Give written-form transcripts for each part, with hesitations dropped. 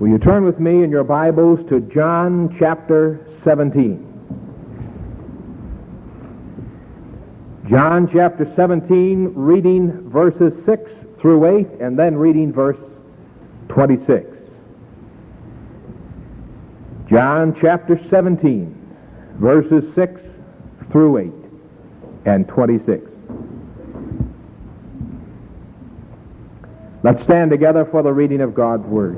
Will you turn with me in your Bibles to John chapter 17? John chapter 17, reading verses 6 through 8, and then reading verse 26. John chapter 17, verses 6 through 8 and 26. Let's stand together for the reading of God's Word.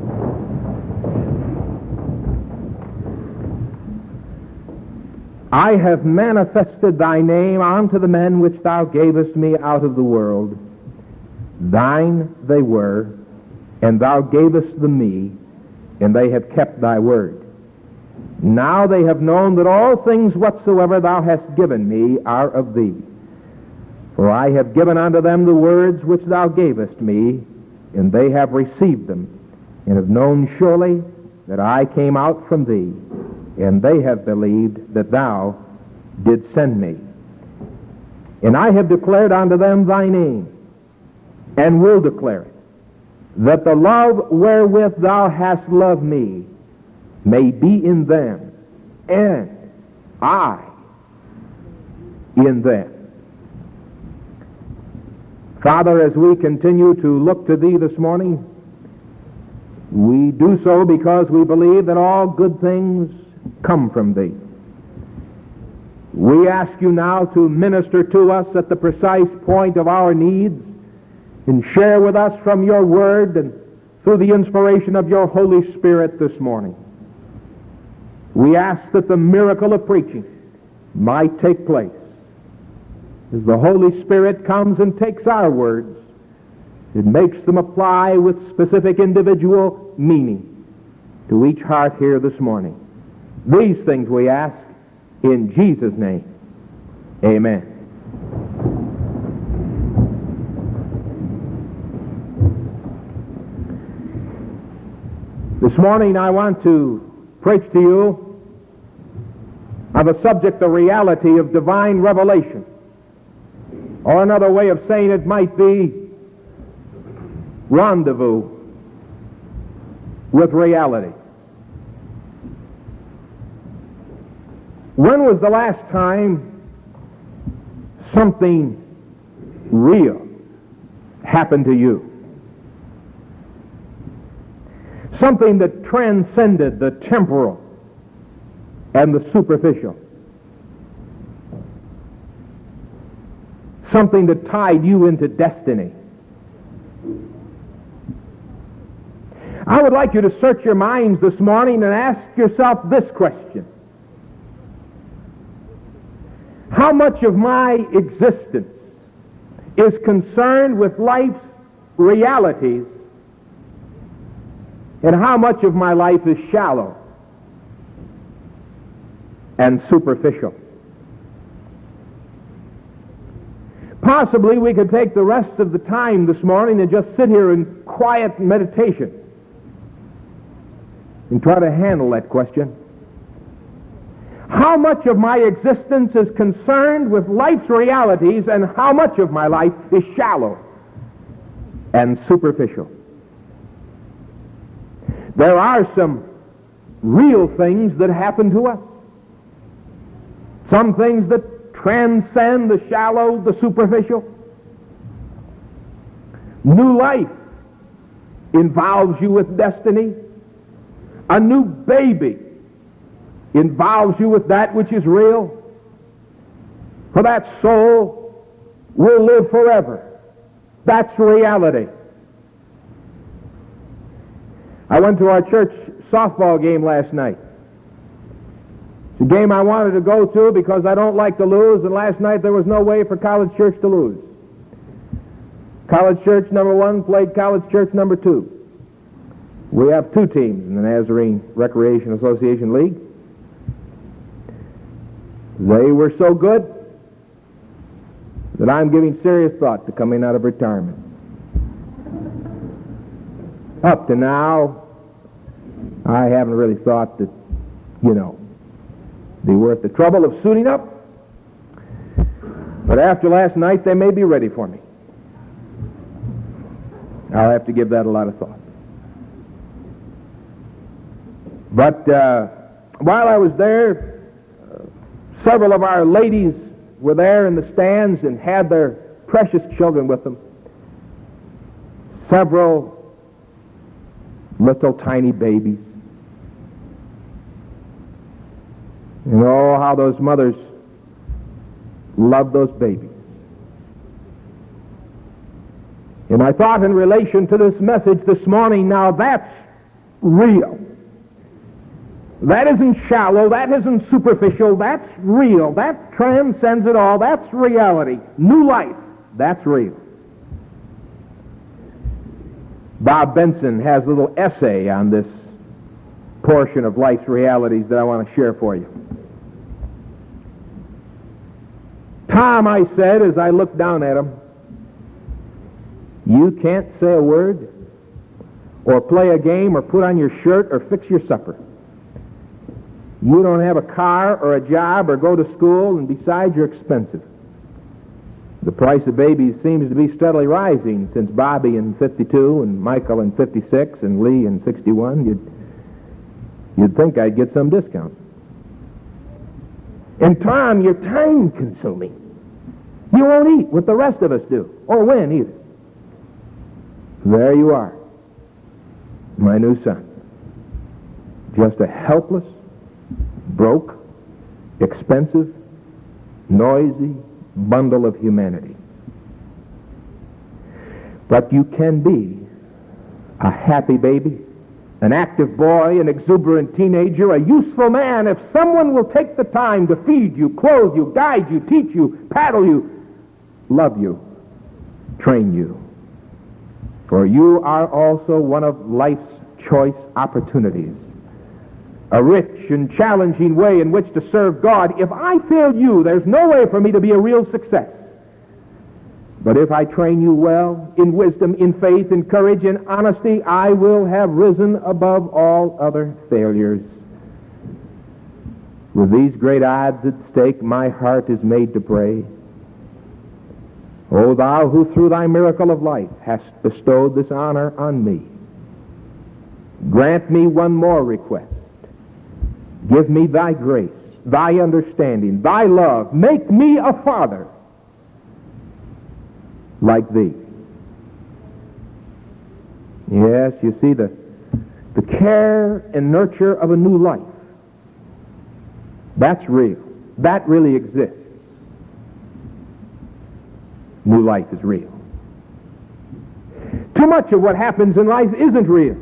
I have manifested thy name unto the men which thou gavest me out of the world. Thine they were, and thou gavest them me, and they have kept thy word. Now they have known that all things whatsoever thou hast given me are of thee. For I have given unto them the words which thou gavest me, and they have received them, and have known surely that I came out from thee, and they have believed that thou didst send me. And I have declared unto them thy name, and will declare it, that the love wherewith thou hast loved me may be in them, and I in them. Father, as we continue to look to thee this morning, we do so because we believe that all good things come from thee. We ask you now to minister to us at the precise point of our needs and share with us from your word and through the inspiration of your Holy Spirit this morning. We ask that the miracle of preaching might take place as the Holy Spirit comes and takes our words and makes them apply with specific individual meaning to each heart here this morning. These things we ask in Jesus' name. Amen. This morning I want to preach to you of a subject, the reality of divine revelation. Or another way of saying it might be rendezvous with reality. When was the last time something real happened to you? Something that transcended the temporal and the superficial. Something that tied you into destiny. I would like you to search your minds this morning and ask yourself this question. How much of my existence is concerned with life's realities, and how much of my life is shallow and superficial? Possibly we could take the rest of the time this morning and just sit here in quiet meditation and try to handle that question. How much of my existence is concerned with life's realities, and how much of my life is shallow and superficial? There are some real things that happen to us. Some things that transcend the shallow, the superficial. New life involves you with destiny. A new baby involves you with that which is real. For that soul will live forever. That's reality. I went to our church softball game last night. It's a game I wanted to go to because I don't like to lose, and last night there was no way for College Church to lose. College Church number 1 played College Church number 2. We have 2 teams in the Nazarene Recreation Association League. They were so good that I'm giving serious thought to coming out of retirement. Up to now, I haven't really thought that, be worth the trouble of suiting up. But after last night, they may be ready for me. I'll have to give that a lot of thought. But while I was there, several of our ladies were there in the stands and had their precious children with them. Several little tiny babies. And oh, how those mothers love those babies. And I thought in relation to this message this morning, now that's real. That isn't shallow, that isn't superficial, that's real. That transcends it all, that's reality. New life, that's real. Bob Benson has a little essay on this portion of life's realities that I want to share for you. Tom, I said as I looked down at him, you can't say a word or play a game or put on your shirt or fix your supper. You don't have a car or a job or go to school, and besides, you're expensive. The price of babies seems to be steadily rising since Bobby in 52 and Michael in 56 and Lee in 61. You'd think I'd get some discount. And Tom, you're time-consuming. You won't eat what the rest of us do, or win either. There you are, my new son. Just a helpless, broke, expensive, noisy bundle of humanity. But you can be a happy baby, an active boy, an exuberant teenager, a useful man if someone will take the time to feed you, clothe you, guide you, teach you, paddle you, love you, train you. For you are also one of life's choice opportunities. A rich and challenging way in which to serve God. If I fail you, there's no way for me to be a real success. But if I train you well, in wisdom, in faith, in courage, in honesty, I will have risen above all other failures. With these great odds at stake, my heart is made to pray. O thou who through thy miracle of life hast bestowed this honor on me, grant me one more request. Give me thy grace, thy understanding, thy love. Make me a father like thee. Yes, you see, the care and nurture of a new life, that's real. That really exists. New life is real. Too much of what happens in life isn't real.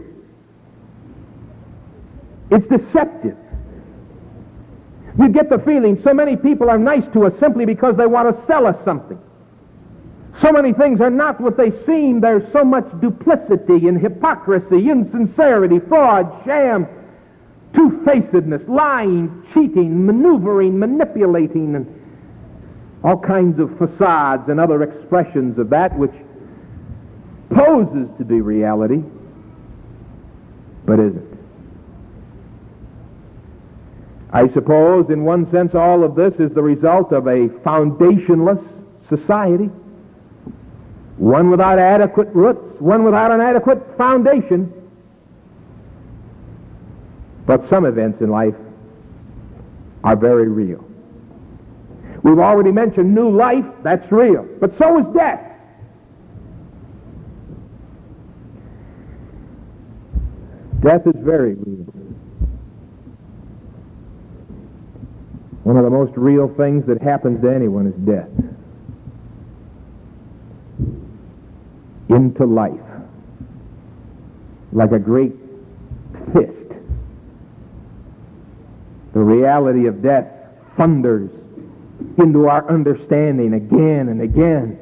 It's deceptive. You get the feeling so many people are nice to us simply because they want to sell us something. So many things are not what they seem. There's so much duplicity and hypocrisy, insincerity, fraud, sham, two-facedness, lying, cheating, maneuvering, manipulating, and all kinds of facades and other expressions of that which poses to be reality, but isn't. I suppose, in one sense, all of this is the result of a foundationless society, one without adequate roots, one without an adequate foundation. But some events in life are very real. We've already mentioned new life, that's real. But so is death. Death is very real. One of the most real things that happens to anyone is death. Into life. Like a great fist. The reality of death thunders into our understanding again and again.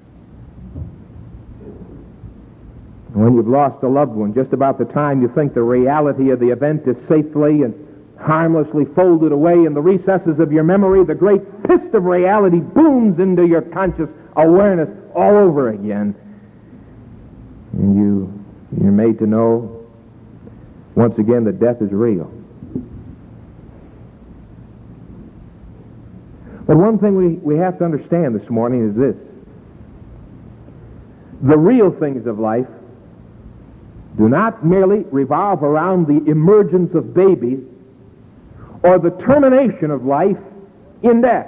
When you've lost a loved one, just about the time you think the reality of the event is safely and harmlessly folded away in the recesses of your memory, the great fist of reality booms into your conscious awareness all over again. And you're made to know once again that death is real. But one thing we have to understand this morning is this. The real things of life do not merely revolve around the emergence of babies or the termination of life in death.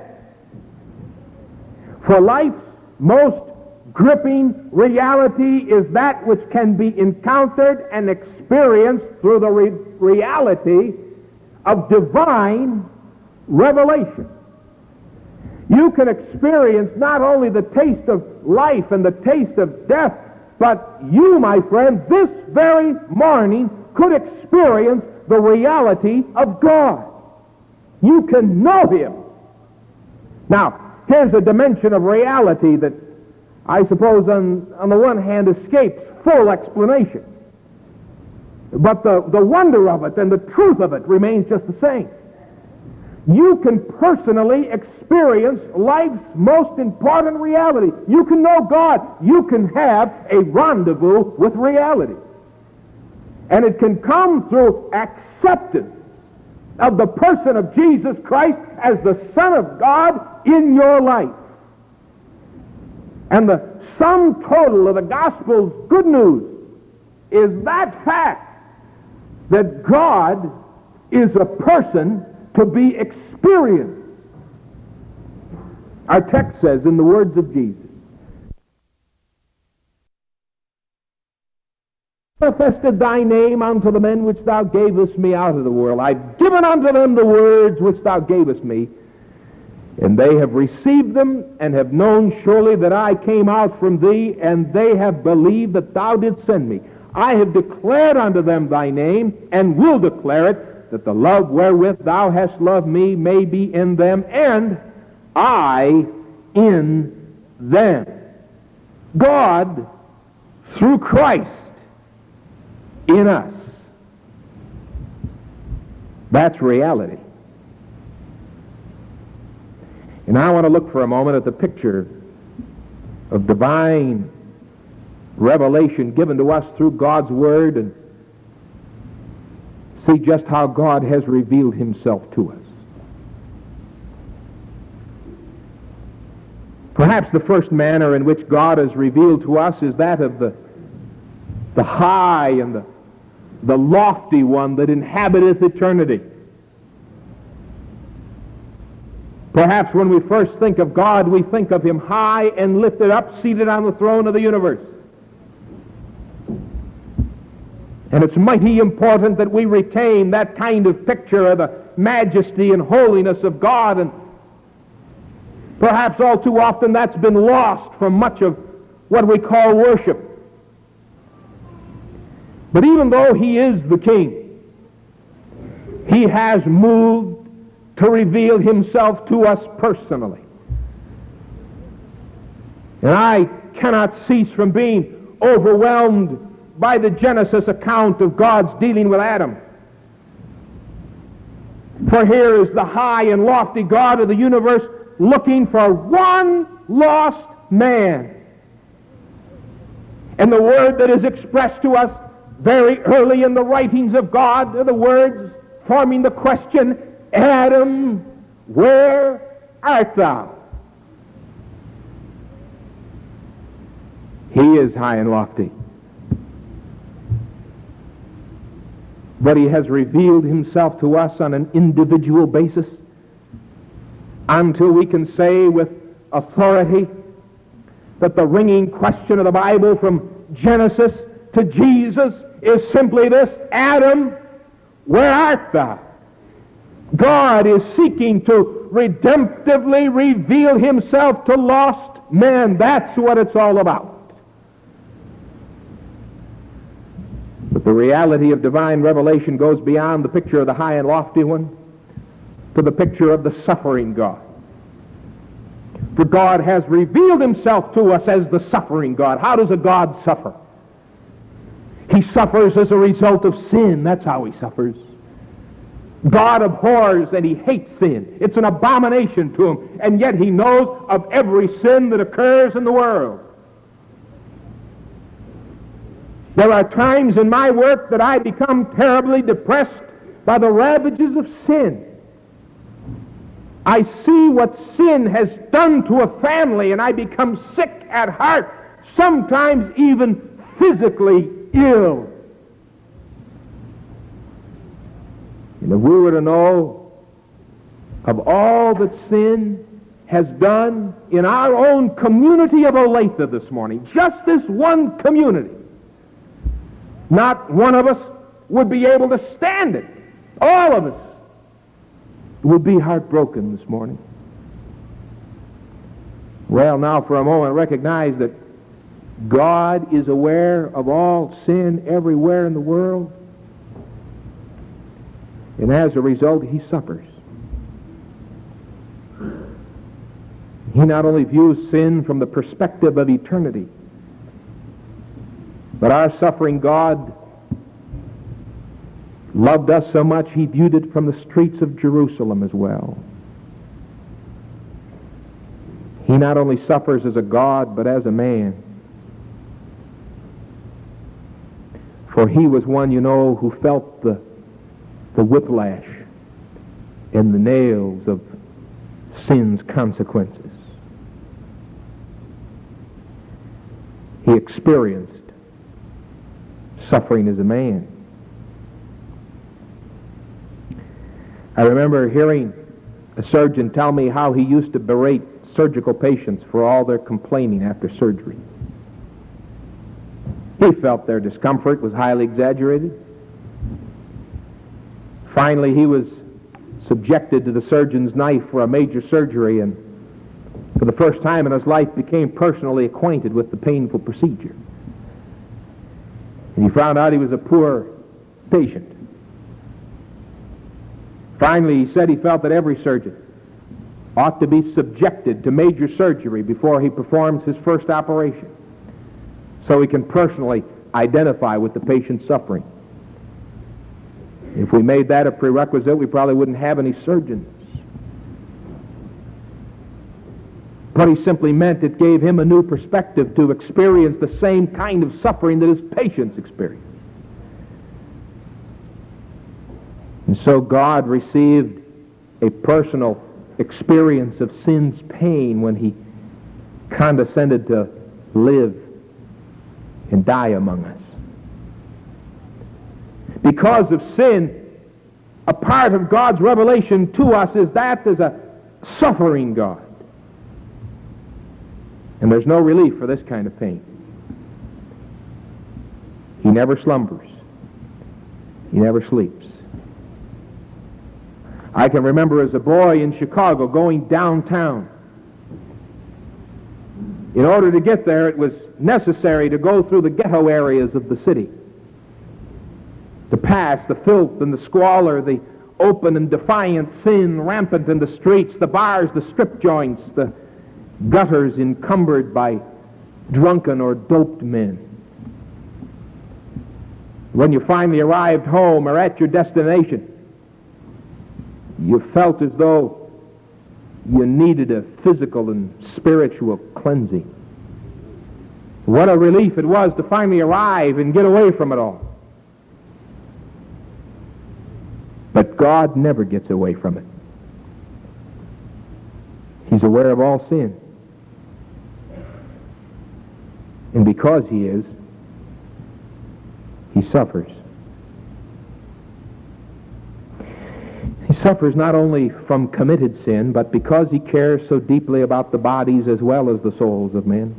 For life's most gripping reality is that which can be encountered and experienced through the reality of divine revelation. You can experience not only the taste of life and the taste of death, but you, my friend, this very morning could experience the reality of God. You can know Him. Now, here's a dimension of reality that I suppose on the one hand escapes full explanation. But the wonder of it and the truth of it remains just the same. You can personally experience life's most important reality. You can know God. You can have a rendezvous with reality. And it can come through acceptance of the person of Jesus Christ as the Son of God in your life. And the sum total of the gospel's good news is that fact that God is a person to be experienced. Our text says in the words of Jesus, manifested thy name unto the men which thou gavest me out of the world. I've given unto them the words which thou gavest me, and they have received them, and have known surely that I came out from thee, and they have believed that thou didst send me. I have declared unto them thy name, and will declare it, that the love wherewith thou hast loved me may be in them, and I in them. God, through Christ, in us. That's reality. And I want to look for a moment at the picture of divine revelation given to us through God's Word and see just how God has revealed Himself to us. Perhaps the first manner in which God is revealed to us is that of the high and the lofty one that inhabiteth eternity. Perhaps when we first think of God, we think of Him high and lifted up, seated on the throne of the universe. And it's mighty important that we retain that kind of picture of the majesty and holiness of God. And perhaps all too often that's been lost from much of what we call worship. But even though He is the King, He has moved to reveal Himself to us personally. And I cannot cease from being overwhelmed by the Genesis account of God's dealing with Adam. For here is the high and lofty God of the universe looking for one lost man. And the word that is expressed to us very early in the writings of God are the words forming the question, Adam, where art thou? He is high and lofty. But He has revealed Himself to us on an individual basis until we can say with authority that the ringing question of the Bible from Genesis to Jesus is simply this, Adam, where art thou? God is seeking to redemptively reveal Himself to lost men. That's what it's all about. But the reality of divine revelation goes beyond the picture of the high and lofty one to the picture of the suffering God. For God has revealed Himself to us as the suffering God. How does a God suffer? He suffers as a result of sin. That's how He suffers. God abhors and He hates sin. It's an abomination to Him, and yet He knows of every sin that occurs in the world. There are times in my work that I become terribly depressed by the ravages of sin. I see what sin has done to a family, and I become sick at heart, sometimes even physically ill. And if we were to know of all that sin has done in our own community of Olathe this morning, just this one community, not one of us would be able to stand it. All of us would be heartbroken this morning. Well, now for a moment, recognize that God is aware of all sin everywhere in the world. And as a result, he suffers. He not only views sin from the perspective of eternity, but our suffering God loved us so much he viewed it from the streets of Jerusalem as well. He not only suffers as a God, but as a man. For he was one, who felt the whiplash and the nails of sin's consequences. He experienced suffering as a man. I remember hearing a surgeon tell me how he used to berate surgical patients for all their complaining after surgery. He felt their discomfort was highly exaggerated. Finally, he was subjected to the surgeon's knife for a major surgery, and for the first time in his life became personally acquainted with the painful procedure. And he found out he was a poor patient. Finally, he said he felt that every surgeon ought to be subjected to major surgery before he performs his first operation, so he can personally identify with the patient's suffering. If we made that a prerequisite, we probably wouldn't have any surgeons. But he simply meant it gave him a new perspective to experience the same kind of suffering that his patients experience. And so God received a personal experience of sin's pain when he condescended to live and die among us. Because of sin, a part of God's revelation to us is that there's a suffering God. And there's no relief for this kind of pain. He never slumbers. He never sleeps. I can remember as a boy in Chicago going downtown. In order to get there, it was necessary to go through the ghetto areas of the city, to pass the filth and the squalor, the open and defiant sin rampant in the streets, the bars, the strip joints, the gutters encumbered by drunken or doped men. When you finally arrived home or at your destination, you felt as though you needed a physical and spiritual cleansing. What a relief it was to finally arrive and get away from it all. But God never gets away from it. He's aware of all sin. And because he is, he suffers. He suffers not only from committed sin, but because he cares so deeply about the bodies as well as the souls of men.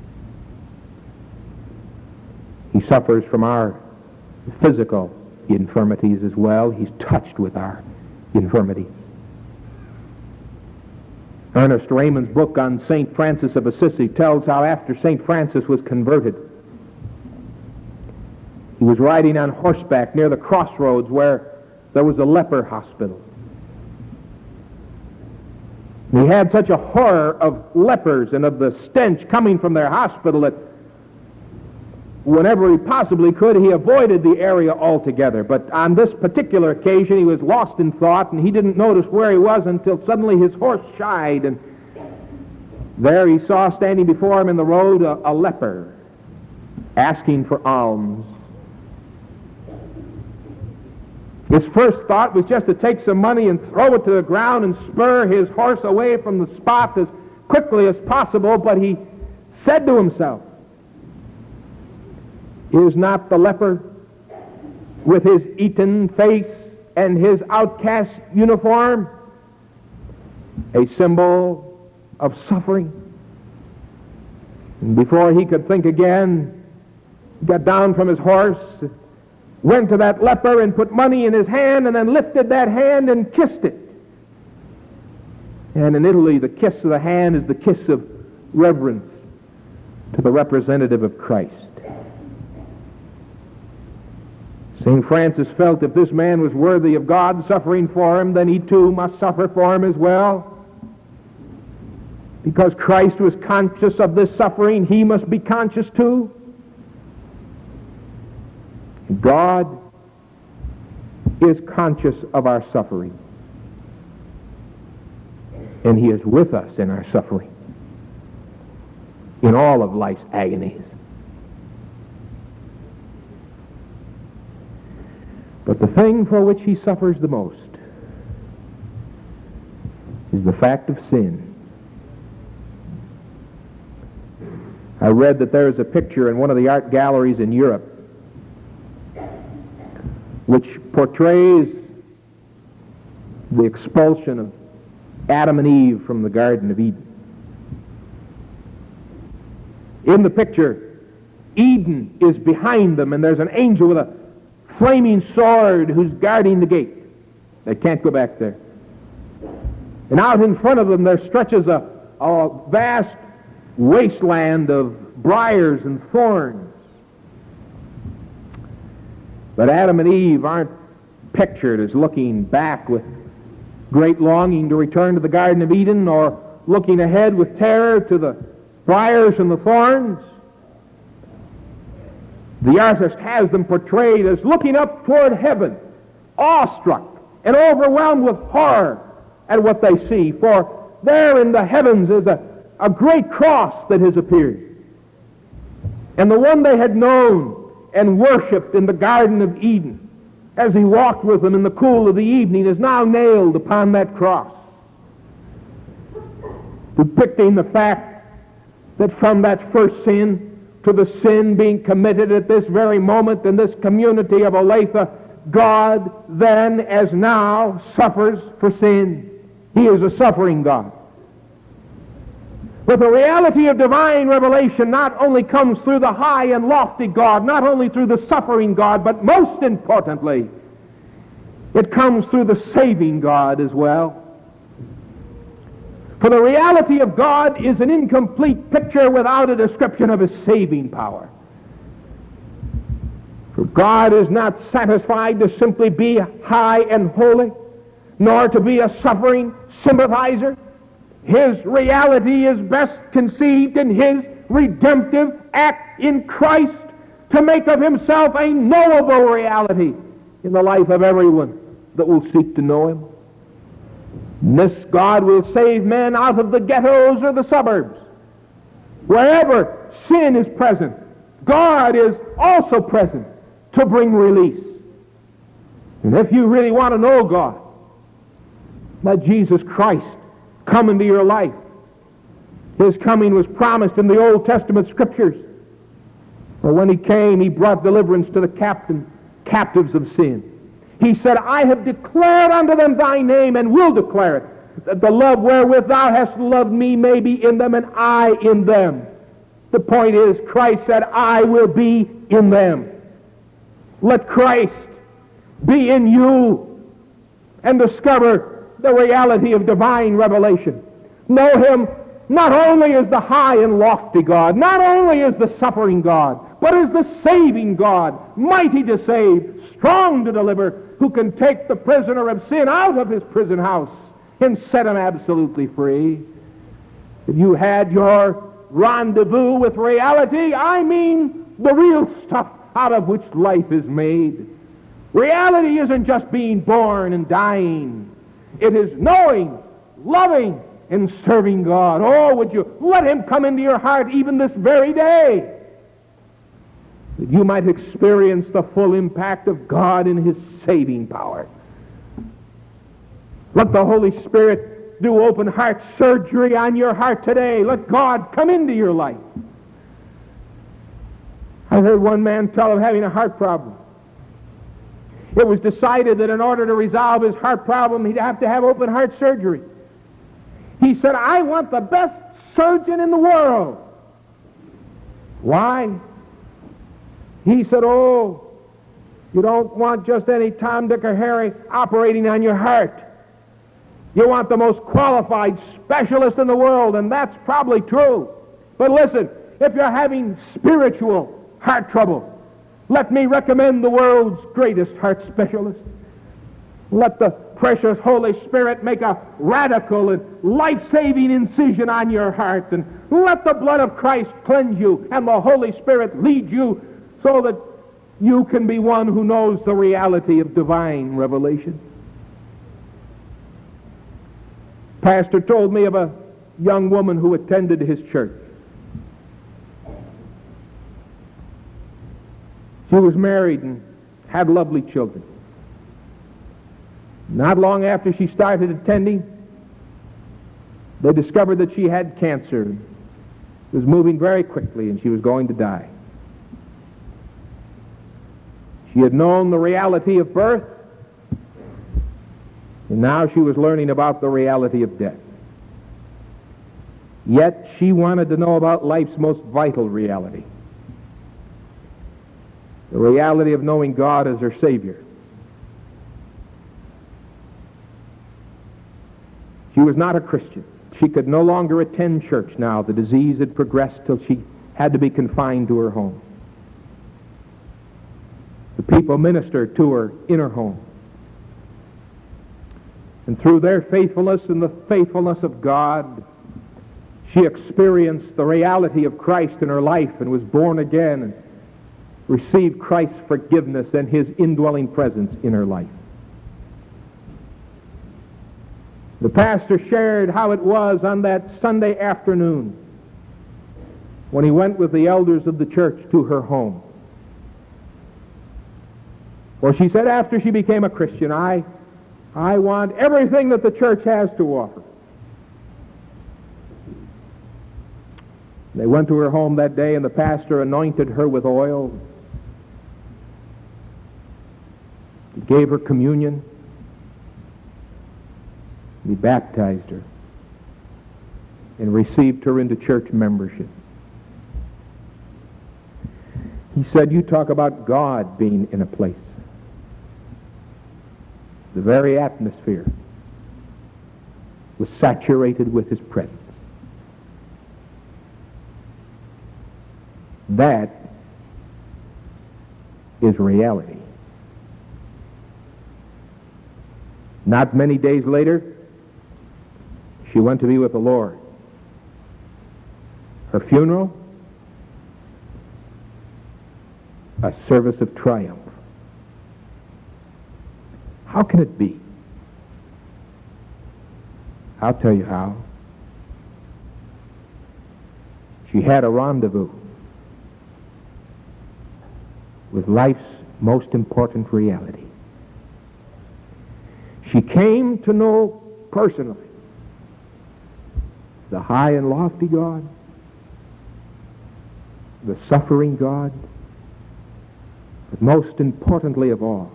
He suffers from our physical infirmities as well. He's touched with our infirmities. Ernest Raymond's book on St. Francis of Assisi tells how after St. Francis was converted, he was riding on horseback near the crossroads where there was a leper hospital. He had such a horror of lepers and of the stench coming from their hospital that whenever he possibly could, he avoided the area altogether. But on this particular occasion, he was lost in thought, and he didn't notice where he was until suddenly his horse shied, and there he saw standing before him in the road a leper asking for alms. His first thought was just to take some money and throw it to the ground and spur his horse away from the spot as quickly as possible, but he said to himself, "Is not the leper with his eaten face and his outcast uniform a symbol of suffering. And before he could think again, he got down from his horse, went to that leper and put money in his hand, and then lifted that hand and kissed it. And in Italy, the kiss of the hand is the kiss of reverence to the representative of Christ. St. Francis felt if this man was worthy of God suffering for him, then he too must suffer for him as well. Because Christ was conscious of this suffering, he must be conscious too. God is conscious of our suffering. And he is with us in our suffering, in all of life's agonies. But the thing for which he suffers the most is the fact of sin. I read that there is a picture in one of the art galleries in Europe which portrays the expulsion of Adam and Eve from the Garden of Eden. In the picture, Eden is behind them, and there's an angel with a flaming sword who's guarding the gate. They can't go back there. And out in front of them there stretches a vast wasteland of briars and thorns. But Adam and Eve aren't pictured as looking back with great longing to return to the Garden of Eden, or looking ahead with terror to the briars and the thorns. The artist has them portrayed as looking up toward heaven, awestruck and overwhelmed with horror at what they see. For there in the heavens is a great cross that has appeared. And the one they had known and worshipped in the Garden of Eden, as he walked with them in the cool of the evening, is now nailed upon that cross, depicting the fact that from that first sin to the sin being committed at this very moment in this community of Olathe, God then as now suffers for sin. He is a suffering God. But the reality of divine revelation not only comes through the high and lofty God, not only through the suffering God, but most importantly, it comes through the saving God as well. For the reality of God is an incomplete picture without a description of his saving power. For God is not satisfied to simply be high and holy, nor to be a suffering sympathizer. His reality is best conceived in his redemptive act in Christ to make of himself a knowable reality in the life of everyone that will seek to know him. This God will save men out of the ghettos or the suburbs. Wherever sin is present, God is also present to bring release. And if you really want to know God, let Jesus Christ come into your life. His coming was promised in the Old Testament Scriptures. For when he came, he brought deliverance to the captives of sin. He said, I have declared unto them thy name, and will declare it, that the love wherewith thou hast loved me may be in them, and I in them. The point is, Christ said, I will be in them. Let Christ be in you and discover the reality of divine revelation. Know him not only as the high and lofty God, not only as the suffering God, but as the saving God, mighty to save, strong to deliver, who can take the prisoner of sin out of his prison house and set him absolutely free. If you had your rendezvous with reality, I mean the real stuff out of which life is made. Reality isn't just being born and dying. It is knowing, loving, and serving God. Oh, would you let him come into your heart even this very day, that you might experience the full impact of God in his saving power. Let the Holy Spirit do open heart surgery on your heart today. Let God come into your life. I heard one man tell of having a heart problem. It was decided that in order to resolve his heart problem, he'd have to have open heart surgery. He said, I want the best surgeon in the world. Why? He said, oh, you don't want just any Tom, Dick, or Harry operating on your heart. You want the most qualified specialist in the world, and that's probably true. But listen, if you're having spiritual heart trouble, let me recommend the world's greatest heart specialist. Let the precious Holy Spirit make a radical and life-saving incision on your heart, and let the blood of Christ cleanse you, and the Holy Spirit lead you so that you can be one who knows the reality of divine revelation. Pastor told me of a young woman who attended his church. She was married and had lovely children. Not long after she started attending, they discovered that she had cancer. It was moving very quickly, and she was going to die. She had known the reality of birth, and now she was learning about the reality of death. Yet she wanted to know about life's most vital reality, the reality of knowing God as her Savior. She was not a Christian. She could no longer attend church now. The disease had progressed till she had to be confined to her home. The people ministered to her in her home. And through their faithfulness and the faithfulness of God, she experienced the reality of Christ in her life and was born again and received Christ's forgiveness and his indwelling presence in her life. The pastor shared how it was on that Sunday afternoon when he went with the elders of the church to her home. Well, she said after she became a Christian, I want everything that the church has to offer. They went to her home that day, and the pastor anointed her with oil. He gave her communion. He baptized her and received her into church membership. He said, you talk about God being in a place. The very atmosphere was saturated with his presence. That is reality. Not many days later, she went to be with the Lord. Her funeral, a service of triumph. How can it be? I'll tell you how. She had a rendezvous with life's most important reality. She came to know personally the high and lofty God, the suffering God, but most importantly of all,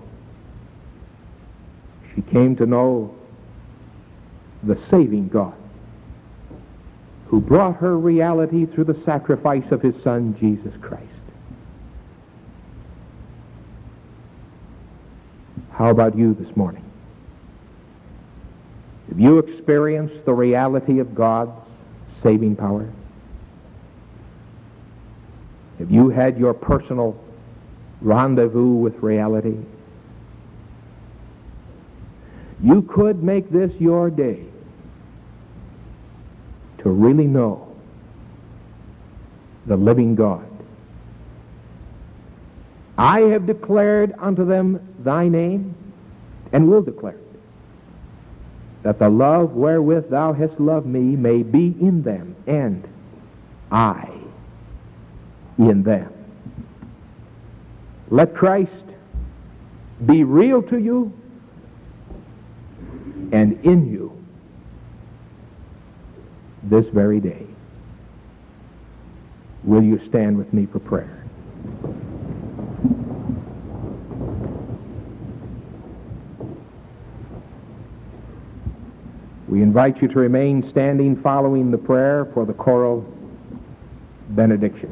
she came to know the saving God who brought her reality through the sacrifice of his Son, Jesus Christ. How about you this morning? Have you experienced the reality of God's saving power? Have you had your personal rendezvous with reality? You could make this your day to really know the living God. I have declared unto them thy name, and will declare it, that the love wherewith thou hast loved me may be in them, and I in them. Let Christ be real to you and in you this very day. Will you stand with me for prayer? We invite you to remain standing following the prayer for the choral benediction.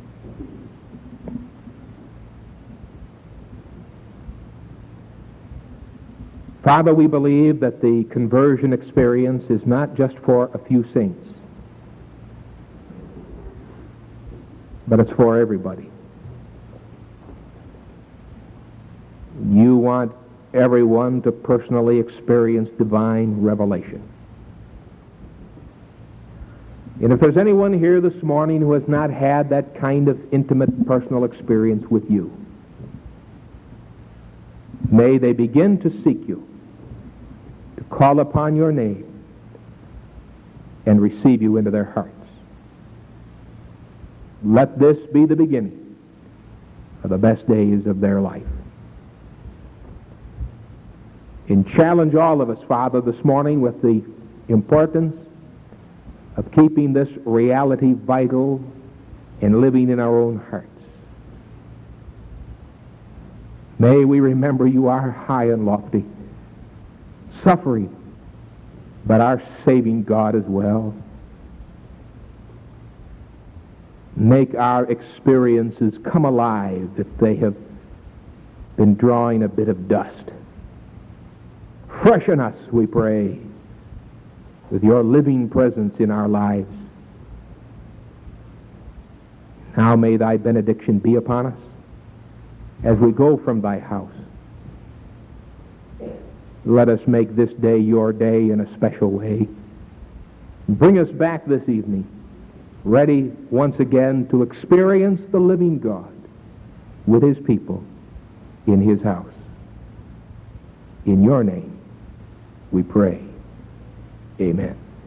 Father, we believe that the conversion experience is not just for a few saints, but it's for everybody. You want everyone to personally experience divine revelation. And if there's anyone here this morning who has not had that kind of intimate personal experience with you, may they begin to seek you, to call upon your name, and receive you into their hearts. Let this be the beginning of the best days of their life. And challenge all of us, Father, this morning with the importance of keeping this reality vital and living in our own hearts. May we remember you are high and lofty, suffering, but our saving God as well. Make our experiences come alive if they have been drawing a bit of dust. Freshen us, we pray, with your living presence in our lives. Now may thy benediction be upon us as we go from thy house. Let us make this day your day in a special way. Bring us back this evening, ready once again to experience the living God with his people in his house. In your name we pray. Amen.